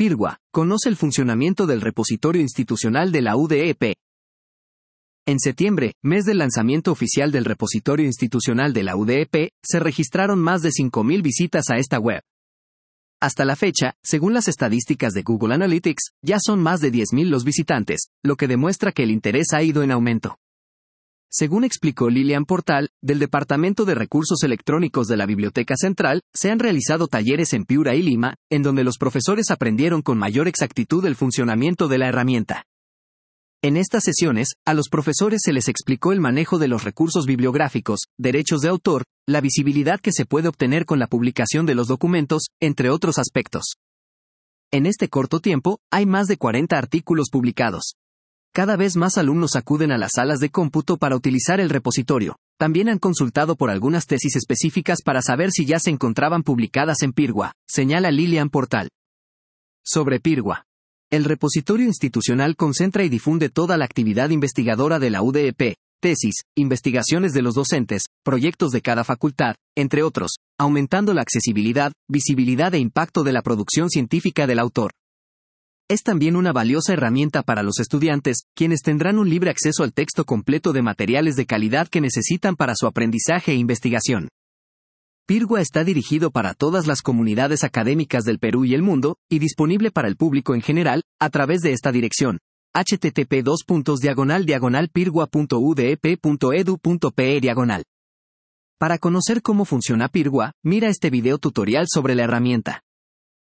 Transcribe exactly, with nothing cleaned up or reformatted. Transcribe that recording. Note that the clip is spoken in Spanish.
Pirgua, conoce el funcionamiento del repositorio institucional de la U D E P. En septiembre, mes del lanzamiento oficial del repositorio institucional de la U D E P, se registraron más de cinco mil visitas a esta web. Hasta la fecha, según las estadísticas de Google Analytics, ya son más de diez mil los visitantes, lo que demuestra que el interés ha ido en aumento. Según explicó Lilian Portal, del Departamento de Recursos Electrónicos de la Biblioteca Central, se han realizado talleres en Piura y Lima, en donde los profesores aprendieron con mayor exactitud el funcionamiento de la herramienta. En estas sesiones, a los profesores se les explicó el manejo de los recursos bibliográficos, derechos de autor, la visibilidad que se puede obtener con la publicación de los documentos, entre otros aspectos. En este corto tiempo, hay más de cuarenta artículos publicados. Cada vez más alumnos acuden a las salas de cómputo para utilizar el repositorio. También han consultado por algunas tesis específicas para saber si ya se encontraban publicadas en Pirgua, señala Lilian Portal. Sobre Pirgua. El repositorio institucional concentra y difunde toda la actividad investigadora de la U D E P, tesis, investigaciones de los docentes, proyectos de cada facultad, entre otros, aumentando la accesibilidad, visibilidad e impacto de la producción científica del autor. Es también una valiosa herramienta para los estudiantes, quienes tendrán un libre acceso al texto completo de materiales de calidad que necesitan para su aprendizaje e investigación. Pirgua está dirigido para todas las comunidades académicas del Perú y el mundo, y disponible para el público en general, a través de esta dirección, h t t p dos puntos diagonal diagonal pirgua punto u d e p punto e d u punto p e diagonal. Para conocer cómo funciona Pirgua, mira este video tutorial sobre la herramienta.